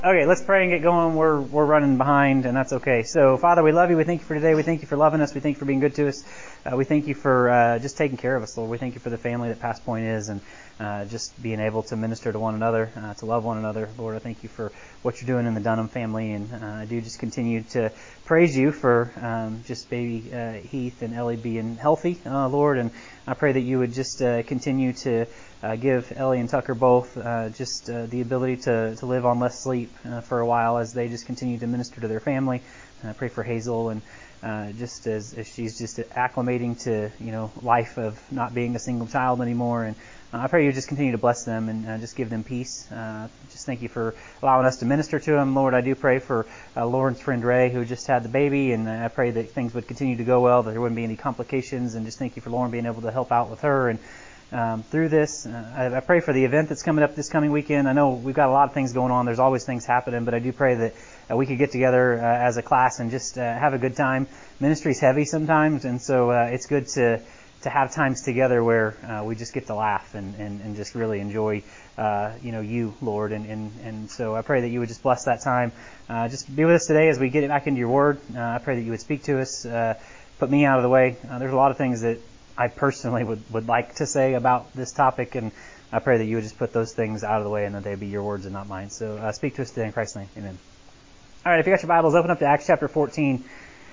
Okay, let's pray and get going. We're running behind, and that's okay. So, Father, we love you. We thank you for today. We thank you for loving us. We thank you for being good to us. We thank you for just taking care of us, Lord. We thank you for the family that Past Point is, and just being able to minister to one another, to love one another. Lord, I thank you for what you're doing in the Dunham family, and I do just continue to praise you for just baby Heath and Ellie being healthy, Lord, and I pray that you would just continue to give Ellie and Tucker both just the ability to live on less sleep for a while as they just continue to minister to their family. I pray for Hazel and just as she's just acclimating to life of not being a single child anymore, and I pray you just continue to bless them and just give them peace. Just thank you for allowing us to minister to them, Lord. I do pray for Lauren's friend Ray, who just had the baby, and I pray that things would continue to go well, that there wouldn't be any complications, and just thank you for Lauren being able to help out with her and through this. I pray for the event that's coming up this coming weekend. I know we've got a lot of things going on. There's always things happening, but I do pray that we could get together as a class and just have a good time. Ministry's heavy sometimes, and so it's good to have times together where we just get to laugh and just really enjoy you, Lord. And so I pray that you would just bless that time. Just be with us today as we get back into your word. I pray that you would speak to us, put me out of the way. There's a lot of things that I personally would like to say about this topic, and I pray that you would just put those things out of the way and that they be your words and not mine. So speak to us today in Christ's name. Amen. All right, if you got your Bibles, open up to Acts chapter 14.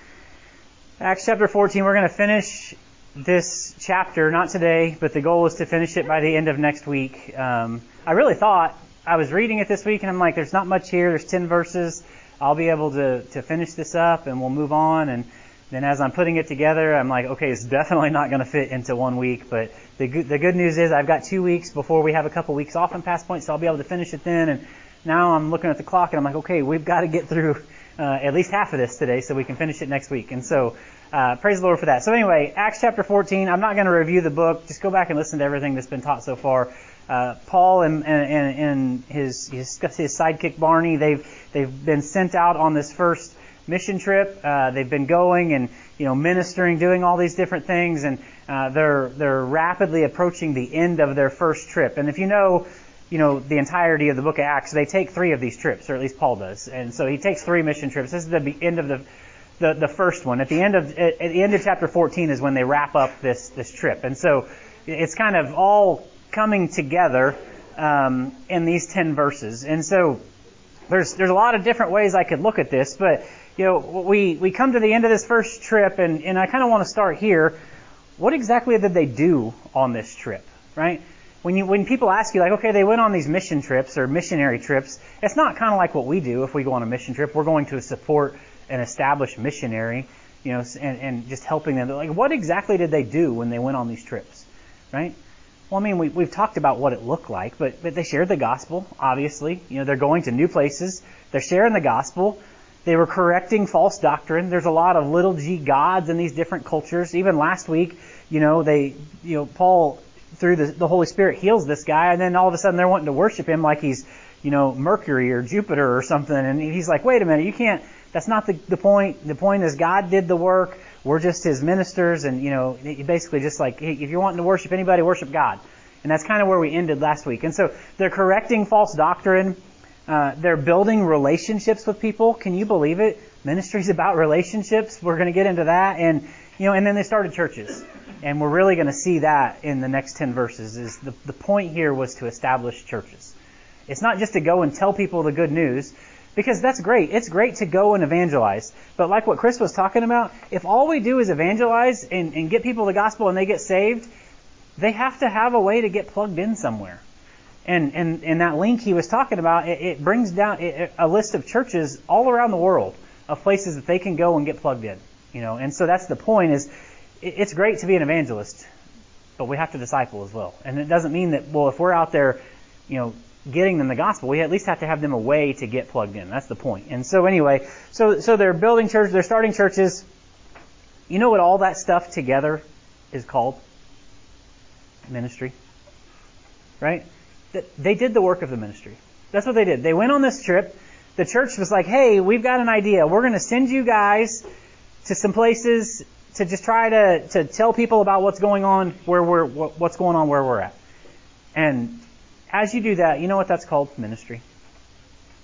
Acts chapter 14, we're going to finish this chapter, not today, but the goal is to finish it by the end of next week. I really thought, I was reading it this week, and I'm like, there's not much here. There's 10 verses. I'll be able to finish this up, and we'll move on. And then as I'm putting it together, I'm like, okay, it's definitely not going to fit into 1 week. But the good news is I've got 2 weeks before we have a couple weeks off in Past Point, so I'll be able to finish it then. And now I'm looking at the clock, and I'm like, okay, we've got to get through at least half of this today so we can finish it next week. And so praise the Lord for that. So anyway, Acts chapter 14, I'm not going to review the book. Just go back and listen to everything that's been taught so far. Paul and his sidekick Barney, they've been sent out on this first mission trip. They've been going and ministering, doing all these different things, and they're rapidly approaching the end of their first trip. And if you know the entirety of the book of Acts, they take 3 of these trips, or at least Paul does. And so he takes 3 mission trips. This is the end of the first one. At the end of chapter 14 is when they wrap up this trip. And so it's kind of all coming together in these 10 verses. And so there's a lot of different ways I could look at this, but we come to the end of this first trip, and I kind of want to start here. What exactly did they do on this trip, right? When people ask you, like, okay, they went on these mission trips or missionary trips, it's not kind of like what we do if we go on a mission trip. We're going to support an established missionary, and just helping them. Like, what exactly did they do when they went on these trips, right? Well, I mean, we've talked about what it looked like, but they shared the gospel, obviously. They're going to new places. They're sharing the gospel. They were correcting false doctrine. There's a lot of little g gods in these different cultures. Even last week, Paul, through the Holy Spirit, heals this guy, and then all of a sudden they're wanting to worship him like he's, Mercury or Jupiter or something. And he's like, wait a minute, you can't, that's not the point. The point is God did the work. We're just His ministers, and, basically just like, hey, if you're wanting to worship anybody, worship God. And that's kind of where we ended last week. And so they're correcting false doctrine. They're building relationships with people. Can you believe it? Ministry's about relationships. We're going to get into that. And, and then they started churches. And we're really going to see that in the next 10 verses. Is the point here was to establish churches. It's not just to go and tell people the good news, because that's great. It's great to go and evangelize. But like what Chris was talking about, if all we do is evangelize and get people the gospel and they get saved, they have to have a way to get plugged in somewhere. And that link he was talking about, it brings down a list of churches all around the world of places that they can go and get plugged in. And so that's the point. Is it's great to be an evangelist, but we have to disciple as well. And it doesn't mean that, well, if we're out there, getting them the gospel, we at least have to have them a way to get plugged in. That's the point. And so anyway, so they're building churches, they're starting churches. You know what all that stuff together is called? Ministry. Right? They did the work of the ministry. That's what they did. They went on this trip. The church was like, hey, we've got an idea. We're going to send you guys to some places to just try to tell people about what's going on where we're at. And as you do that, you know what that's called? Ministry.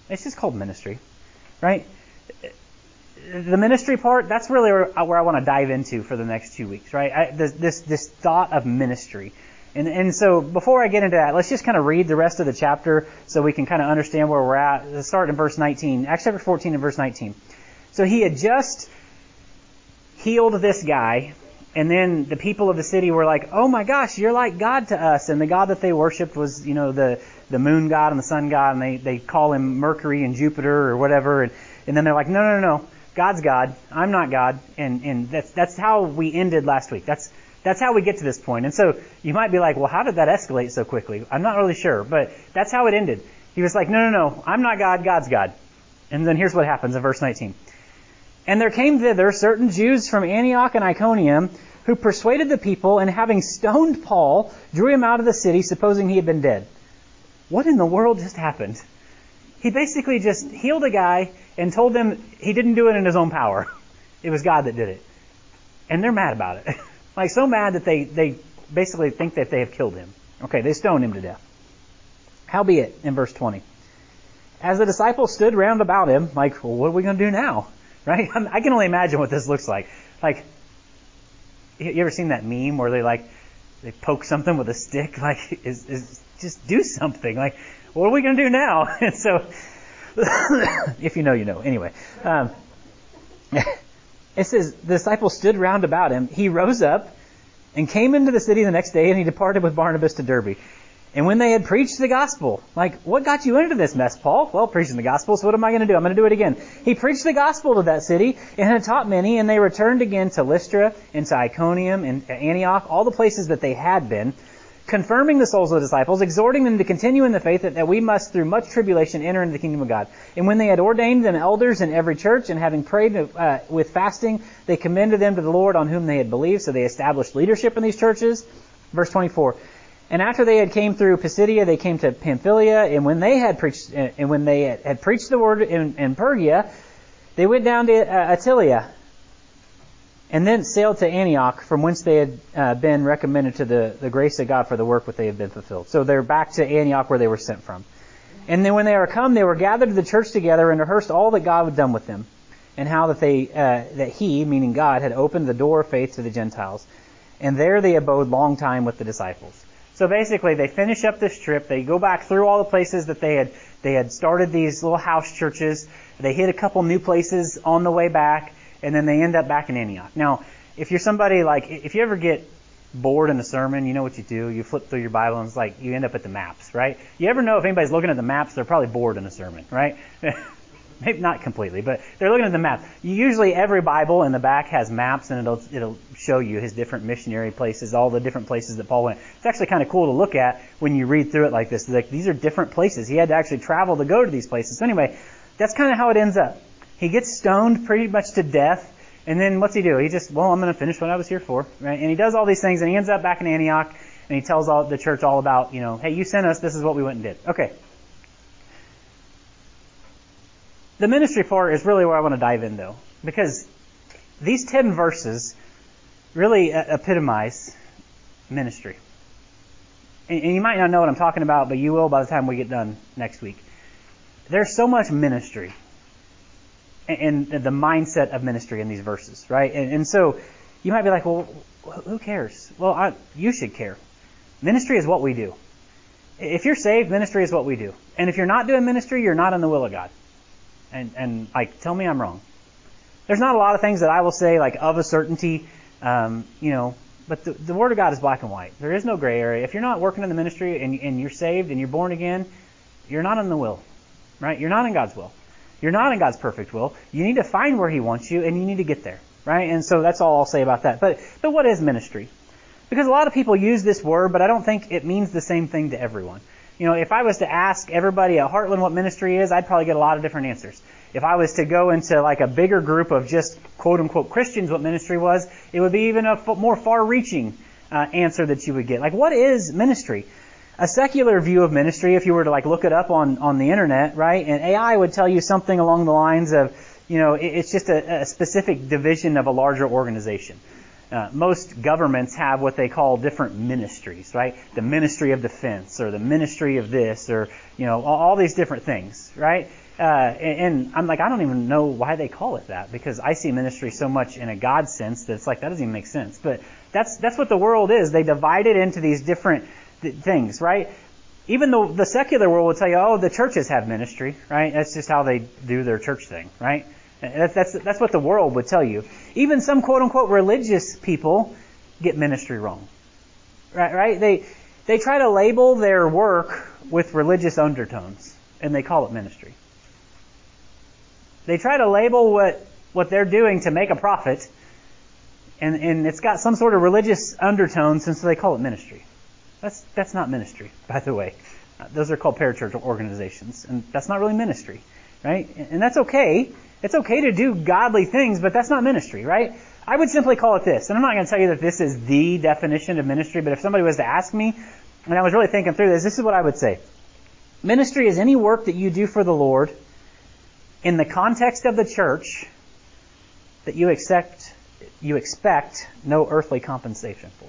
It's just called ministry, right? The ministry part, that's really where I want to dive into for the next 2 weeks, right? This thought of ministry. And so before I get into that, let's just kind of read the rest of the chapter so we can kind of understand where we're at. Let's start in verse 19, Acts chapter 14 and verse 19. So he had just healed this guy, and then the people of the city were like, oh my gosh, you're like God to us. And the God that they worshipped was, the moon god and the sun god, and they call him Mercury and Jupiter or whatever. And then they're like, no, God's God. I'm not God. And that's how we ended last week. That's how we get to this point. And so you might be like, well, how did that escalate so quickly? I'm not really sure, but that's how it ended. He was like, no, I'm not God, God's God. And then here's what happens in verse 19. And there came thither certain Jews from Antioch and Iconium who persuaded the people, and having stoned Paul, drew him out of the city, supposing he had been dead. What in the world just happened? He basically just healed a guy and told them he didn't do it in his own power. It was God that did it. And they're mad about it. Like, so mad that they basically think that they have killed him. Okay, they stoned him to death. Howbeit, in verse 20, as the disciples stood round about him, like, well, what are we going to do now? Right? I can only imagine what this looks like. Like, you ever seen that meme where they poke something with a stick? Like, just do something. Like, what are we going to do now? And so, if you know, you know. Anyway, it says, the disciples stood round about him. He rose up and came into the city the next day, and he departed with Barnabas to Derbe. And when they had preached the gospel, like, what got you into this mess, Paul? Well, preaching the gospel, so what am I going to do? I'm going to do it again. He preached the gospel to that city and had taught many, and they returned again to Lystra and to Iconium and Antioch, all the places that they had been, confirming the souls of the disciples, exhorting them to continue in the faith that we must through much tribulation enter into the kingdom of God. And when they had ordained them elders in every church, and having prayed with fasting, they commended them to the Lord on whom they had believed. So they established leadership in these churches. Verse 24. And after they had came through Pisidia, they came to Pamphylia, and when they had preached the word in Pergia, they went down to Attalia, and then sailed to Antioch, from whence they had been recommended to the grace of God for the work which they had been fulfilled. So they're back to Antioch where they were sent from. And then when they were come, they were gathered to the church together and rehearsed all that God had done with them, and how that He, meaning God, had opened the door of faith to the Gentiles. And there they abode long time with the disciples. So basically, they finish up this trip. They go back through all the places that they had started these little house churches. They hit a couple new places on the way back, and then they end up back in Antioch. Now, if you're somebody like, if you ever get bored in a sermon, you know what you do. You flip through your Bible, and it's like you end up at the maps, right? You ever know if anybody's looking at the maps, they're probably bored in a sermon, right? Maybe not completely, but they're looking at the map. Usually every Bible in the back has maps, and it'll show you his different missionary places, all the different places that Paul went. It's actually kind of cool to look at when you read through it like this. Like, these are different places. He had to actually travel to go to these places. So anyway, that's kind of how it ends up. He gets stoned pretty much to death, and then what's he do? He just, I'm going to finish what I was here for, right? And he does all these things, and he ends up back in Antioch, and he tells the church all about, hey, you sent us, this is what we went and did. Okay. The ministry part is really where I want to dive in, though, because these 10 verses really epitomize ministry. And you might not know what I'm talking about, but you will by the time we get done next week. There's so much ministry and the mindset of ministry in these verses, right? And so you might be like, well, who cares? Well, you should care. Ministry is what we do. If you're saved, ministry is what we do. And if you're not doing ministry, you're not in the will of God. And tell me I'm wrong. There's not a lot of things that I will say, like, of a certainty, but the Word of God is black and white. There is no gray area. If you're not working in the ministry and you're saved and you're born again, you're not in the will, right? You're not in God's will. You're not in God's perfect will. You need to find where He wants you, and you need to get there, right? And so that's all I'll say about that. But what is ministry? Because a lot of people use this word, but I don't think it means the same thing to everyone. If I was to ask everybody at Heartland what ministry is, I'd probably get a lot of different answers. If I was to go into like a bigger group of just quote-unquote Christians what ministry was, it would be even a more far-reaching answer that you would get. Like, what is ministry? A secular view of ministry, if you were to like look it up on the internet, right, and AI would tell you something along the lines of, it's just a specific division of a larger organization. Most governments have what they call different ministries, right? The Ministry of Defense, or the Ministry of this, or, all these different things, right? And I'm like, I don't even know why they call it that, because I see ministry so much in a God sense that it's like, that doesn't even make sense. But that's what the world is. They divide it into these different things, right? Even though the secular world will tell you, oh, the churches have ministry, right? That's just how they do their church thing, right? That's what the world would tell you. Even some quote unquote religious people get ministry wrong, right? They try to label their work with religious undertones, and they call it ministry. They try to label what they're doing to make a profit, and it's got some sort of religious undertones, and so they call it ministry. That's not ministry, by the way. Those are called parachurch organizations, and that's not really ministry, right? And that's okay. It's okay to do godly things, but that's not ministry, right? I would simply call it this, and I'm not going to tell you that this is the definition of ministry, but if somebody was to ask me, and I was really thinking through this is what I would say. Ministry is any work that you do for the Lord in the context of the church that you expect no earthly compensation for.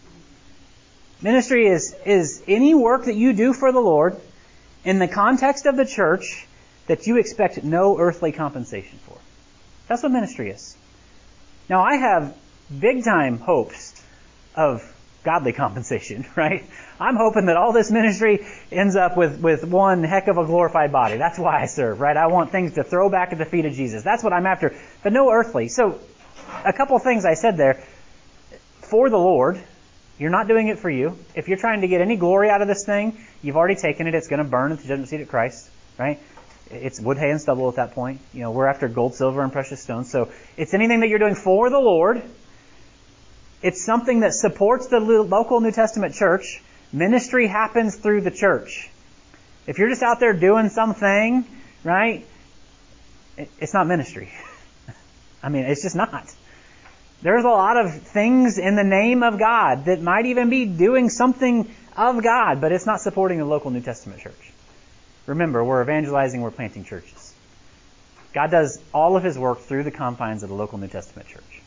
Ministry is any work that you do for the Lord in the context of the church that you expect no earthly compensation for. That's what ministry is. Now, I have big time hopes of godly compensation, right? I'm hoping that all this ministry ends up with one heck of a glorified body. That's why I serve, right? I want things to throw back at the feet of Jesus. That's what I'm after, but no earthly. So, a couple things I said there. For the Lord, you're not doing it for you. If you're trying to get any glory out of this thing, you've already taken it. It's going to burn at the judgment seat of Christ, right? It's wood, hay, and stubble at that point. You know, we're after gold, silver, and precious stones. So it's anything that you're doing for the Lord. It's something that supports the local New Testament church. Ministry happens through the church. If you're just out there doing something, right, it's not ministry. I mean, it's just not. There's a lot of things in the name of God that might even be doing something of God, but it's not supporting the local New Testament church. Remember, we're evangelizing, we're planting churches. God does all of His work through the confines of the local New Testament church.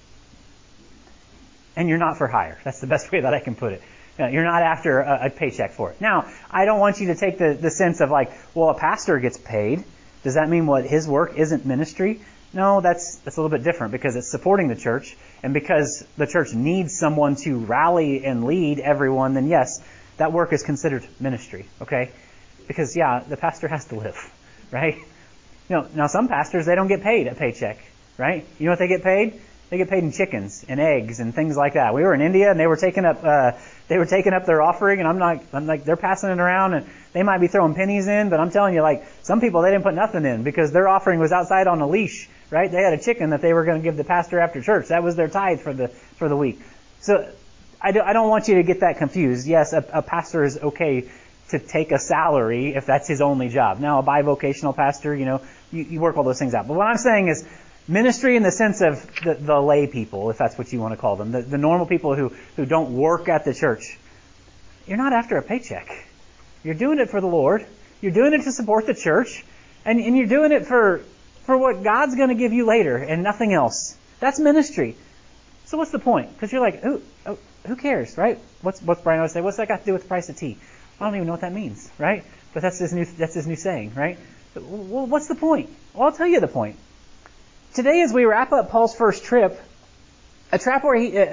And you're not for hire. That's the best way that I can put it. You're not after a paycheck for it. Now, I don't want you to take the sense of like, well, a pastor gets paid. Does that mean what his work isn't ministry? No, that's a little bit different because it's supporting the church, and because the church needs someone to rally and lead everyone, then yes, that work is considered ministry, okay? Because, yeah, the pastor has to live, right? Now some pastors, they don't get paid a paycheck, right? You know what they get paid? They get paid in chickens and eggs and things like that. We were in India and they were taking up their offering, and I'm like, they're passing it around, and they might be throwing pennies in, but I'm telling you, like, some people, they didn't put nothing in because their offering was outside on a leash, right? They had a chicken that they were going to give the pastor after church. That was their tithe for the week. So I don't want you to get that confused. Yes, a pastor is okay to take a salary if that's his only job. Now, a bivocational pastor, you work all those things out. But what I'm saying is, ministry in the sense of the lay people, if that's what you want to call them, the normal people who don't work at the church, you're not after a paycheck. You're doing it for the Lord. You're doing it to support the church. And you're doing it for what God's going to give you later and nothing else. That's ministry. So what's the point? Because you're like, who cares, right? What's Brian always say? What's that got to do with the price of tea? I don't even know what that means, right? But that's his new saying, right? Well, what's the point? Well, I'll tell you the point. Today, as we wrap up Paul's first trip, a trip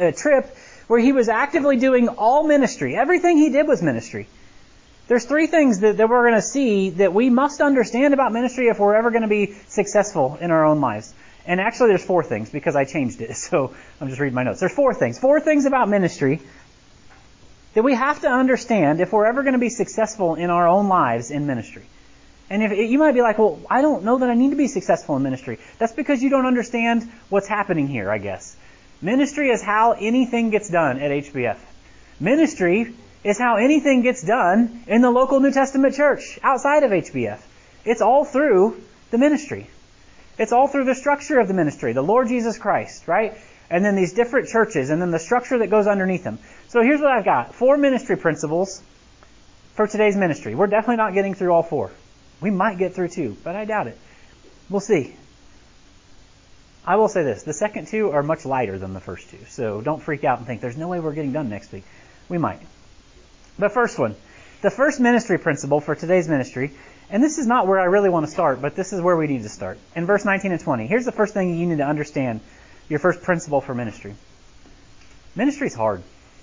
where he was actively doing all ministry. Everything he did was ministry. There's three things that we're going to see that we must understand about ministry if we're ever going to be successful in our own lives. And actually, there's four things because I changed it. So I'm just reading my notes. There's four things. Four things about ministry that we have to understand if we're ever going to be successful in our own lives in ministry. And if you might be like, well, I don't know that I need to be successful in ministry. That's because you don't understand what's happening here, I guess. Ministry is how anything gets done at HBF. Ministry is how anything gets done in the local New Testament church outside of HBF. It's all through the ministry. It's all through the structure of the ministry, the Lord Jesus Christ, right? And then these different churches, and then the structure that goes underneath them. So here's what I've got. 4 ministry principles for today's ministry. We're definitely not getting through all 4. We might get through 2, but I doubt it. We'll see. I will say this. The second 2 are much lighter than the first 2. So don't freak out and think there's no way we're getting done next week. We might. The first one. The first ministry principle for today's ministry And this is not where I really want to start, but this is where we need to start. In verse 19 and 20, here's the first thing you need to understand, your first principle for ministry. Ministry's hard.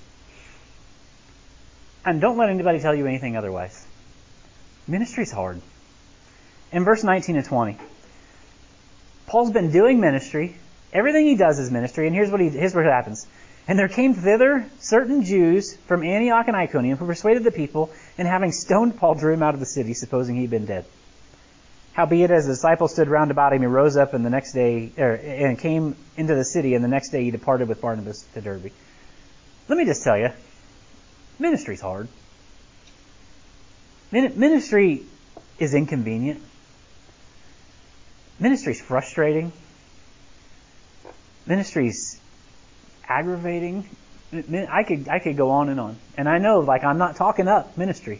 And don't let anybody tell you anything otherwise. Ministry's hard. In verse 19 and 20, Paul's been doing ministry. Everything he does is ministry, and here's what happens. And there came thither certain Jews from Antioch and Iconium who persuaded the people, and having stoned Paul, drew him out of the city, supposing he had been dead. Howbeit, as the disciples stood round about him, he rose up, and the next day, and came into the city, and the next day he departed with Barnabas to Derbe. Let me just tell you, ministry's hard. Ministry is inconvenient. Ministry's frustrating. Ministry's aggravating. I could go on and on. And I know, I'm not talking up ministry.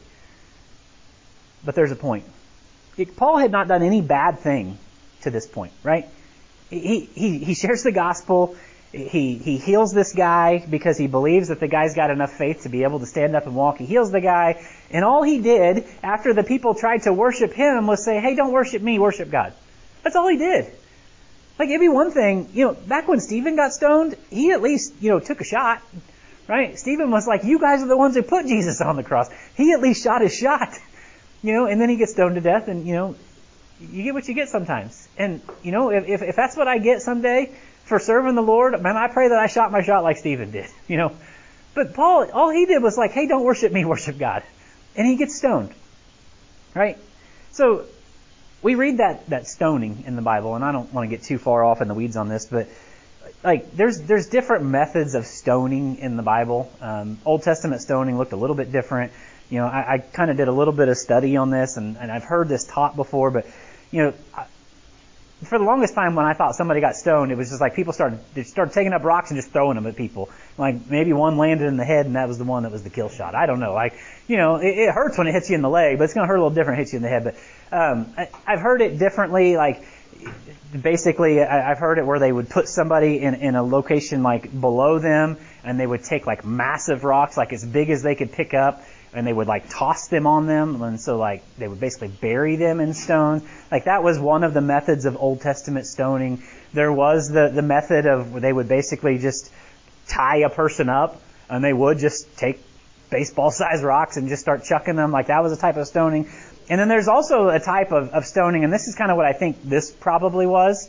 But there's a point. Paul had not done any bad thing to this point, right? He shares the gospel. He heals this guy because he believes that the guy's got enough faith to be able to stand up and walk. He heals the guy. And all he did after the people tried to worship him was say, hey, don't worship me, worship God. That's all he did. It'd be one thing, back when Stephen got stoned, he at least, took a shot, right? Stephen was like, you guys are the ones who put Jesus on the cross. He at least shot his shot, and then he gets stoned to death, and, you get what you get sometimes. And, if that's what I get someday for serving the Lord, man, I pray that I shot my shot like Stephen did, But Paul, all he did was like, hey, don't worship me, worship God. And he gets stoned, right? So, we read that stoning in the Bible, and I don't want to get too far off in the weeds on this, but there's different methods of stoning in the Bible. Old Testament stoning looked a little bit different. I kind of did a little bit of study on this, and I've heard this taught before, but for the longest time when I thought somebody got stoned, it was just like they started taking up rocks and just throwing them at people. Like maybe one landed in the head, and that was the one that was the kill shot. I don't know. It hurts when it hits you in the leg, but it's going to hurt a little different hits you in the head. But I've heard it differently. Basically, I've heard it where they would put somebody in a location below them, and they would take massive rocks, as big as they could pick up, and they would toss them on them, and so they would basically bury them in stones. That was one of the methods of Old Testament stoning. There was the method of where they would basically just tie a person up, and they would just take baseball-sized rocks and just start chucking them. That was a type of stoning. And then there's also a type of stoning, and this is kind of what I think this probably was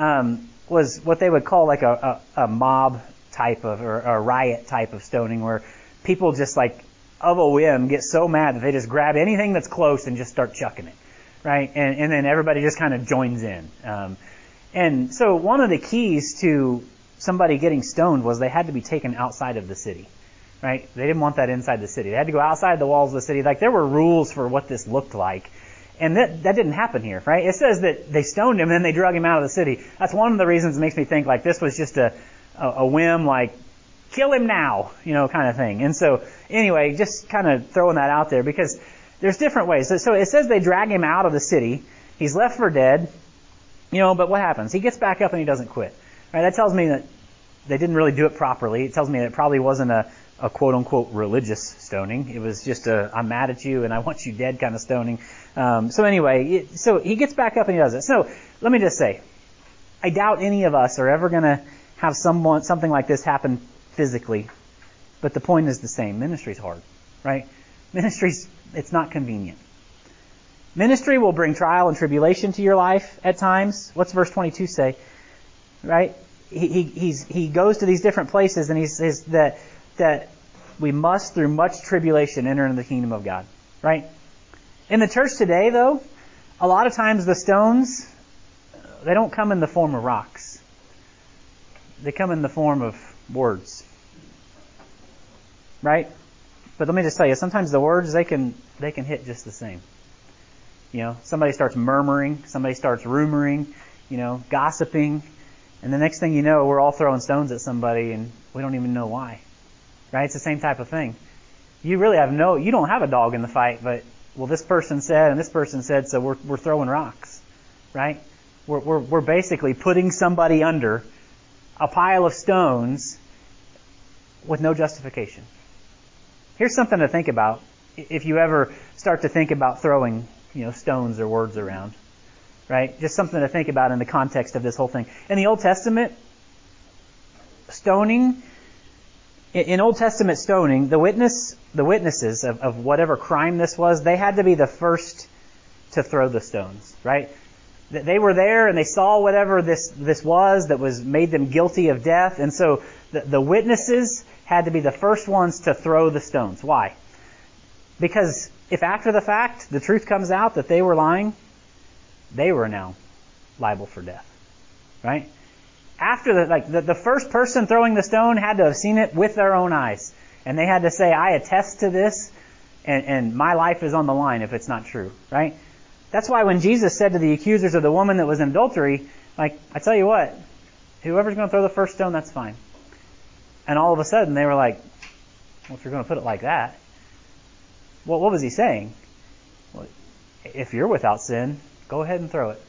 what they would call a mob type of, or a riot type of stoning, where people just of a whim get so mad that they just grab anything that's close and just start chucking it, right? And then everybody just kind of joins in. And so one of the keys to somebody getting stoned was they had to be taken outside of the city, right? They didn't want that inside the city. They had to go outside the walls of the city. There were rules for what this looked like. And that didn't happen here, right? It says that they stoned him and then they drug him out of the city. That's one of the reasons it makes me think this was just a whim, kill him now, kind of thing. And so, anyway, just kind of throwing that out there because there's different ways. So it says they drag him out of the city. He's left for dead, but what happens? He gets back up and he doesn't quit. Right? That tells me that they didn't really do it properly. It tells me that it probably wasn't a quote-unquote religious stoning. It was just I'm mad at you and I want you dead kind of stoning. So anyway, so he gets back up and he does it. So let me just say, I doubt any of us are ever going to have something like this happen physically, but the point is the same. Ministry's hard, right? It's not convenient. Ministry will bring trial and tribulation to your life at times. What's verse 22 say? Right? He goes to these different places and he says that we must, through much tribulation, enter into the kingdom of God. Right? In the church today, though, a lot of times the stones, they don't come in the form of rocks. They come in the form of words. Right? But let me just tell you, sometimes the words, they can hit just the same. Somebody starts murmuring, somebody starts rumoring, gossiping, and the next thing you know, we're all throwing stones at somebody and we don't even know why. Right? It's the same type of thing. You really you don't have a dog in the fight, but, well, this person said and this person said, so we're throwing rocks. Right? We're basically putting somebody under a pile of stones with no justification. Here's something to think about if you ever start to think about throwing stones or words around. Right? Just something to think about in the context of this whole thing. In the Old Testament, stoning, in Old Testament stoning, the witnesses of whatever crime this was, they had to be the first to throw the stones, right? They were there and they saw whatever this was that was made them guilty of death, and so the witnesses had to be the first ones to throw the stones. Why? Because if after the fact the truth comes out that they were lying, they were now liable for death, right? After the first person throwing the stone had to have seen it with their own eyes, and they had to say, "I attest to this, and my life is on the line if it's not true," right? That's why when Jesus said to the accusers of the woman that was in adultery, I tell you what, whoever's going to throw the first stone, that's fine. And all of a sudden they were like, "Well, if you're going to put it like that," well, what was he saying? Well, if you're without sin, go ahead and throw it.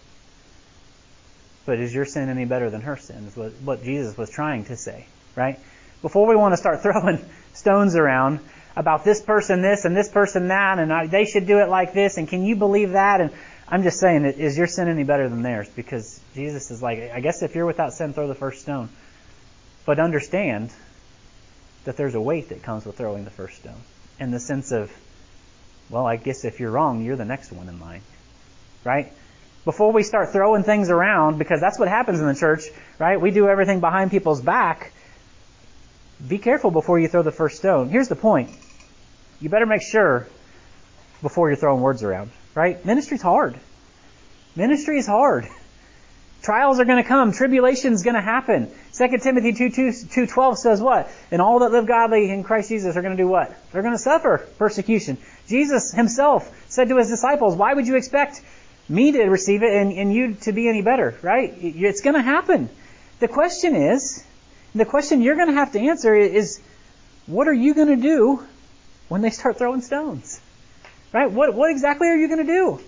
But is your sin any better than her sin? Is what Jesus was trying to say, right? Before we want to start throwing stones around about this person this and this person that, and they should do it like this, and can you believe that? And I'm just saying, is your sin any better than theirs? Because Jesus is like, I guess if you're without sin, throw the first stone. But understand that there's a weight that comes with throwing the first stone. In the sense of, well, I guess if you're wrong, you're the next one in line. Right? Before we start throwing things around, because that's what happens in the church, right? We do everything behind people's back. Be careful before you throw the first stone. Here's the point. You better make sure before you're throwing words around, right? Ministry's hard. Ministry is hard. Trials are going to come. Tribulation's going to happen. 2 Timothy 2:12 says what? And all that live godly in Christ Jesus are going to do what? They're going to suffer persecution. Jesus himself said to his disciples, "Why would you expect me to receive it and you to be any better?" Right? It's going to happen. The question you're going to have to answer is, what are you going to do when they start throwing stones? Right? What exactly are you going to do?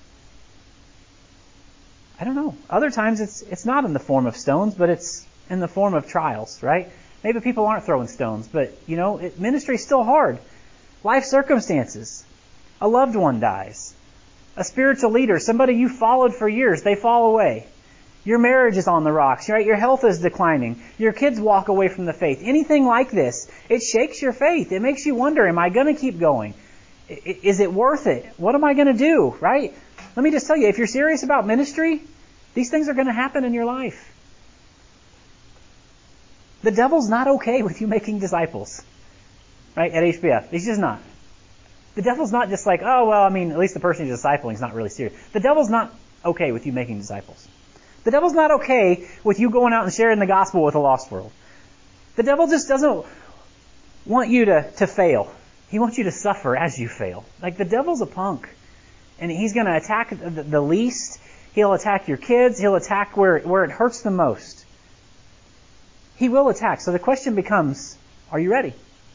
I don't know. Other times it's not in the form of stones, but it's in the form of trials, right? Maybe people aren't throwing stones, but ministry is still hard. Life circumstances. A loved one dies. A spiritual leader, somebody you followed for years, they fall away. Your marriage is on the rocks, right? Your health is declining. Your kids walk away from the faith. Anything like this, it shakes your faith. It makes you wonder, am I going to keep going? Is it worth it? What am I going to do, right? Let me just tell you, if you're serious about ministry, these things are going to happen in your life. The devil's not okay with you making disciples, right, at HBF. He's just not. The devil's not just like, oh, well, at least the person he's discipling is not really serious. The devil's not okay with you making disciples. The devil's not okay with you going out and sharing the gospel with a lost world. The devil just doesn't want you to fail. He wants you to suffer as you fail. The devil's a punk. And he's going to attack the least. He'll attack your kids. He'll attack where it hurts the most. He will attack. So the question becomes, are you ready?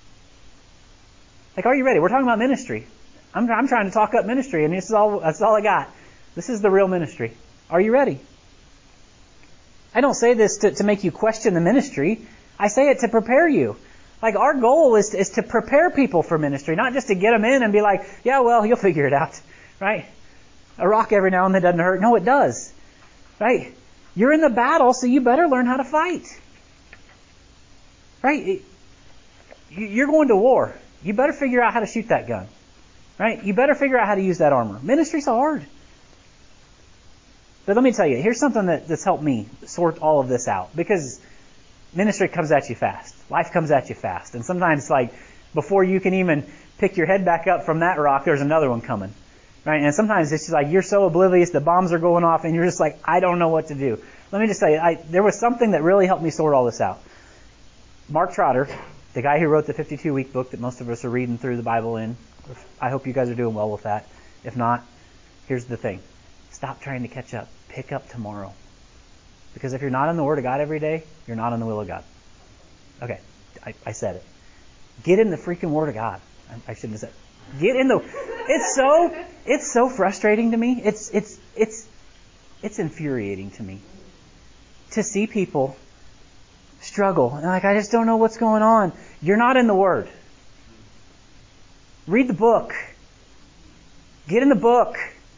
Are you ready? We're talking about ministry. I'm trying to talk up ministry, and that's all I got. This is the real ministry. Are you ready? I don't say this to make you question the ministry. I say it to prepare you. Our goal is to prepare people for ministry, not just to get them in and be like, yeah, well, you'll figure it out, right? A rock every now and then doesn't hurt. No, it does, right? You're in the battle, so you better learn how to fight, right? You're going to war. You better figure out how to shoot that gun, right? You better figure out how to use that armor. Ministry's hard. But let me tell you, here's something that's helped me sort all of this out. Because ministry comes at you fast. Life comes at you fast. And sometimes, before you can even pick your head back up from that rock, there's another one coming, right? And sometimes it's just you're so oblivious, the bombs are going off, and you're just I don't know what to do. Let me just tell you, there was something that really helped me sort all this out. Mark Trotter, the guy who wrote the 52-week book that most of us are reading through the Bible in. I hope you guys are doing well with that. If not, here's the thing. Stop trying to catch up. Pick up tomorrow. Because if you're not in the Word of God every day, you're not in the will of God. Okay, I said it. Get in the freaking Word of God. I shouldn't have said it. Get in the... It's so frustrating to me. It's infuriating to me to see people struggle. And I just don't know what's going on. You're not in the Word. Read the book. Get in the book.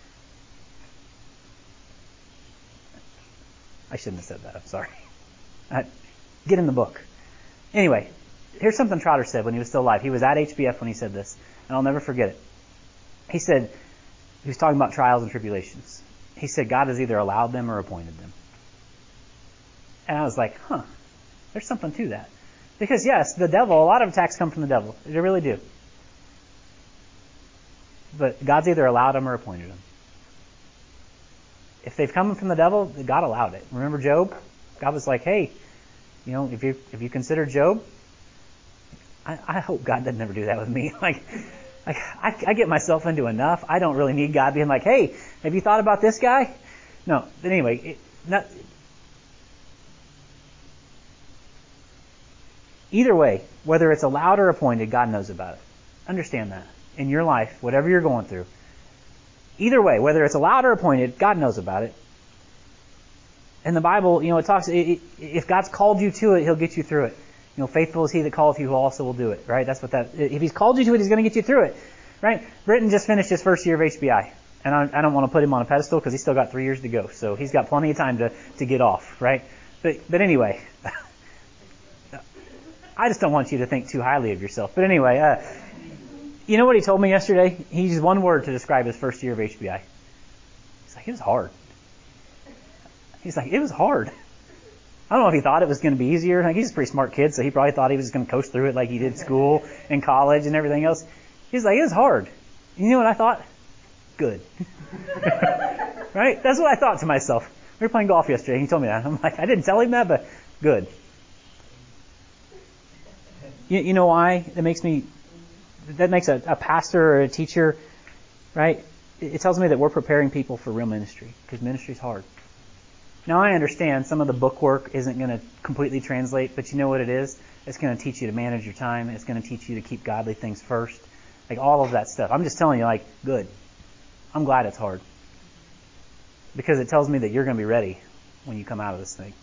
I shouldn't have said that. I'm sorry. Get in the book. Anyway, here's something Trotter said when he was still alive. He was at HBF when he said this, and I'll never forget it. He said, he was talking about trials and tribulations. He said God has either allowed them or appointed them. And I was like, there's something to that. Because yes, the devil, a lot of attacks come from the devil. They really do. But God's either allowed them or appointed them. If they've come from the devil, God allowed it. Remember Job? God was like, hey, if you consider Job, I hope God doesn't ever do that with me. I get myself into enough. I don't really need God being like, hey, have you thought about this guy? No. But anyway, either way, whether it's allowed or appointed, God knows about it. Understand that. In your life, whatever you're going through. Either way, whether it's allowed or appointed, God knows about it. In the Bible, it talks, if God's called you to it, He'll get you through it. Faithful is He that calleth you, who also will do it, right? That's what if He's called you to it, He's going to get you through it, right? Britton just finished his first year of HBI. And I don't want to put him on a pedestal because he's still got 3 years to go. So he's got plenty of time to get off, right? But anyway, I just don't want you to think too highly of yourself. But anyway, you know what he told me yesterday? He used one word to describe his first year of HBI. He's like, it was hard. He's like, it was hard. I don't know if he thought it was going to be easier. He's a pretty smart kid, so he probably thought he was going to coast through it like he did school and college and everything else. He's like, it was hard. You know what I thought? Good. Right? That's what I thought to myself. We were playing golf yesterday. He told me that. I'm like, I didn't tell him that, but good. You know why? That makes a pastor or a teacher, right? It tells me that we're preparing people for real ministry, because ministry's hard. Now, I understand some of the book work isn't going to completely translate, but you know what it is? It's going to teach you to manage your time. It's going to teach you to keep godly things first. All of that stuff. I'm just telling you, good. I'm glad it's hard. Because it tells me that you're going to be ready when you come out of this thing.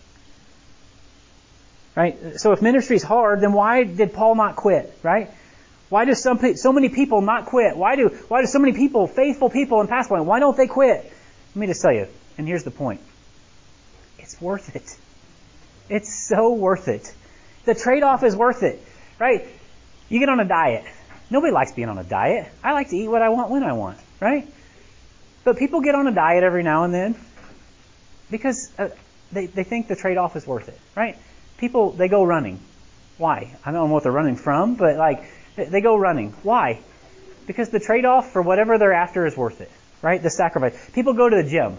Right? So if ministry's hard, then why did Paul not quit? Right? Why do so many people not quit? Why do so many people, faithful people in Past Point, why don't they quit? Let me just tell you, and here's the point. It's worth it. It's so worth it. The trade-off is worth it. Right? You get on a diet. Nobody likes being on a diet. I like to eat what I want when I want. Right? But people get on a diet every now and then because they think the trade-off is worth it. Right? People, they go running. Why? I don't know what they're running from, but they go running. Why? Because the trade-off for whatever they're after is worth it. Right? The sacrifice. People go to the gym.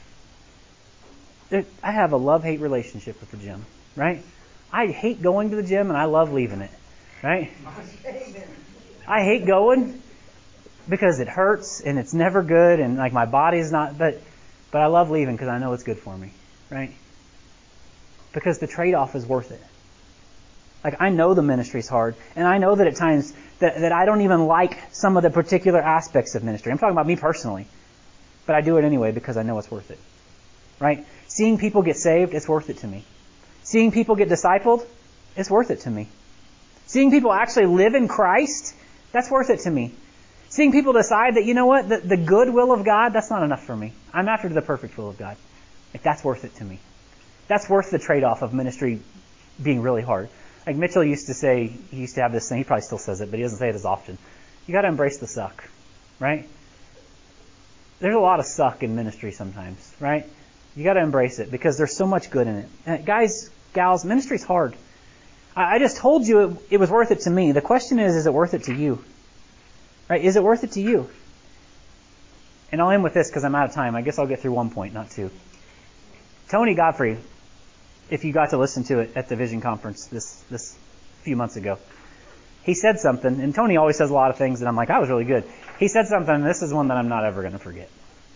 I have a love-hate relationship with the gym. Right? I hate going to the gym and I love leaving it. Right? I hate going because it hurts and it's never good and my body's not, but I love leaving because I know it's good for me. Right? Because the trade-off is worth it. I know the ministry's hard, and I know that at times that I don't even like some of the particular aspects of ministry. I'm talking about me personally. But I do it anyway because I know it's worth it. Right? Seeing people get saved, it's worth it to me. Seeing people get discipled, it's worth it to me. Seeing people actually live in Christ, that's worth it to me. Seeing people decide that, you know what, the good will of God, that's not enough for me. I'm after the perfect will of God. That's worth it to me. That's worth the trade-off of ministry being really hard. Mitchell used to say, he used to have this thing, he probably still says it, but he doesn't say it as often. You got to embrace the suck, right? There's a lot of suck in ministry sometimes, right? You got to embrace it because there's so much good in it. And guys, gals, ministry's hard. I just told you it was worth it to me. The question is it worth it to you? Right? Is it worth it to you? And I'll end with this because I'm out of time. I guess I'll get through one point, not two. Tony Godfrey, if you got to listen to it at the Vision Conference this few months ago, he said something, and Tony always says a lot of things, and I'm like, that was really good. He said something, and this is one that I'm not ever going to forget.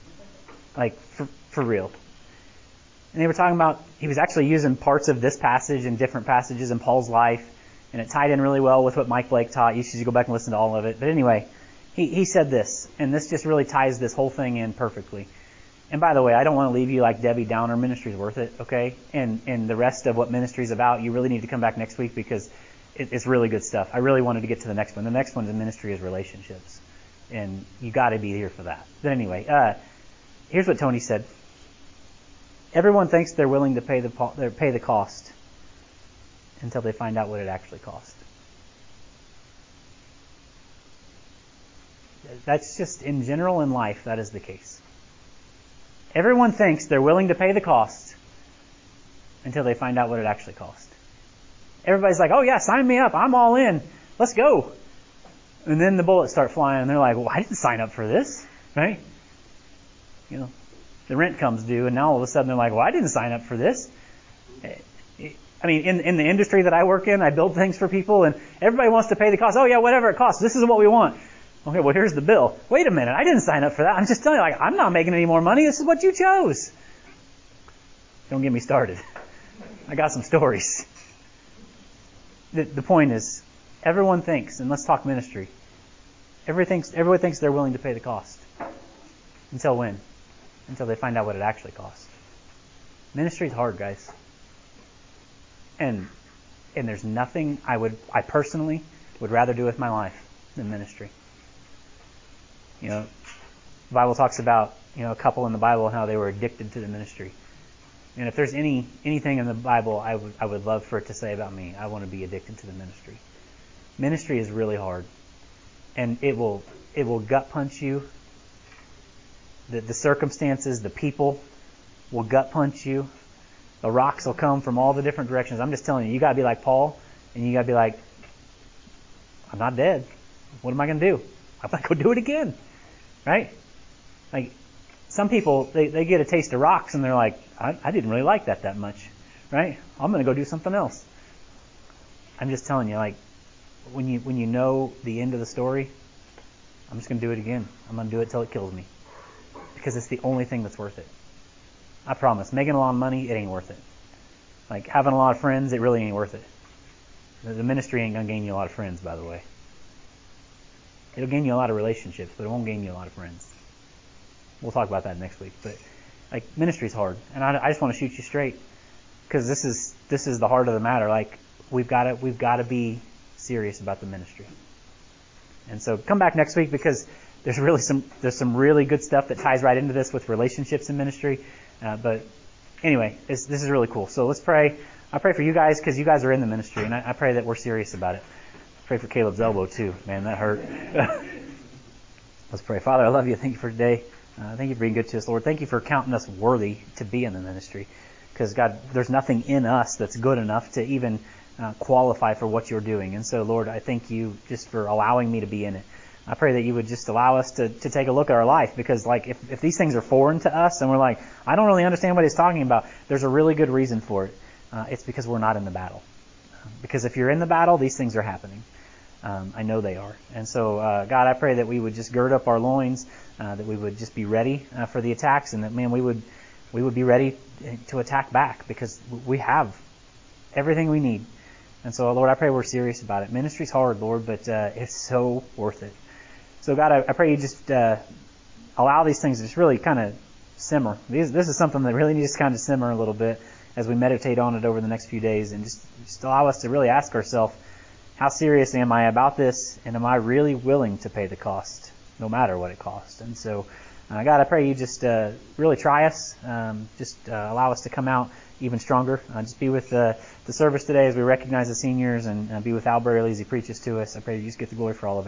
For real. And they were talking about, he was actually using parts of this passage and different passages in Paul's life, and it tied in really well with what Mike Blake taught. You should go back and listen to all of it. But anyway, he said this, and this just really ties this whole thing in perfectly. And by the way, I don't want to leave you like Debbie Downer. Ministry's worth it, okay? And the rest of what ministry's about, you really need to come back next week because it's really good stuff. I really wanted to get to the next one. The next one in ministry is relationships. And you got to be here for that. But anyway, here's what Tony said. Everyone thinks they're willing to pay the cost until they find out what it actually costs. That's just in general in life, that is the case. Everyone thinks they're willing to pay the cost until they find out what it actually costs. Everybody's like, oh yeah, sign me up. I'm all in. Let's go. And then the bullets start flying and they're like, well, I didn't sign up for this, right? You know, the rent comes due and now all of a sudden they're like, well, I didn't sign up for this. I mean, in the industry that I work in, I build things for people and everybody wants to pay the cost. Oh yeah, whatever it costs. This is what we want. Okay, well here's the bill. Wait a minute, I didn't sign up for that. I'm just telling you, like, I'm not making any more money. This is what you chose. Don't get me started. I got some stories. The point is, everyone thinks, and let's talk ministry. Everyone thinks they're willing to pay the cost. Until when? Until they find out what it actually costs. Ministry's hard, guys. And there's nothing I personally would rather do with my life than ministry. You know, the Bible talks about, you know, a couple in the Bible and how they were addicted to the ministry. And if there's anything in the Bible I would love for it to say about me, I want to be addicted to the ministry. Ministry is really hard. And it will gut punch you. The circumstances, the people will gut punch you. The rocks will come from all the different directions. I'm just telling you, you gotta be like Paul, and you gotta be like, I'm not dead. What am I gonna do? I'm gonna go do it again. Right? Like, some people, they get a taste of rocks and they're like, I didn't really like that much. Right? I'm gonna go do something else. I'm just telling you, like, when you know the end of the story, I'm just gonna do it again. I'm gonna do it till it kills me. Because it's the only thing that's worth it. I promise. Making a lot of money, it ain't worth it. Like, having a lot of friends, it really ain't worth it. The ministry ain't gonna gain you a lot of friends, by the way. It'll gain you a lot of relationships, but it won't gain you a lot of friends. We'll talk about that next week. But, like, ministry's hard. And I just want to shoot you straight. Because this is the heart of the matter. Like, we've got to be serious about the ministry. And so come back next week, because there's some really good stuff that ties right into this with relationships in ministry. But anyway, this is really cool. So let's pray. I pray for you guys, because you guys are in the ministry, and I pray that we're serious about it. Pray for Caleb's elbow too. Man, that hurt. Let's pray. Father, I love you. Thank you for today. Thank you for being good to us, Lord. Thank you for counting us worthy to be in the ministry. Because, God, there's nothing in us that's good enough to even qualify for what you're doing. And so, Lord, I thank you just for allowing me to be in it. I pray that you would just allow us to take a look at our life, because, like, if these things are foreign to us and we're like, I don't really understand what he's talking about, there's a really good reason for it. It's because we're not in the battle. Because if you're in the battle, these things are happening. I know they are. And so, God, I pray that we would just gird up our loins, that we would just be ready for the attacks, and that, man, we would be ready to attack back, because we have everything we need. And so, Lord, I pray we're serious about it. Ministry's hard, Lord, but it's so worth it. So, God, I pray you just allow these things to just really kind of simmer. This is something that really needs to kind of simmer a little bit as we meditate on it over the next few days, and just allow us to really ask ourselves, how serious am I about this, and am I really willing to pay the cost, no matter what it costs? And so, God, I pray you just really try us, allow us to come out even stronger. Just be with the service today as we recognize the seniors, and be with Al Braley as he preaches to us. I pray you just get the glory for all of it.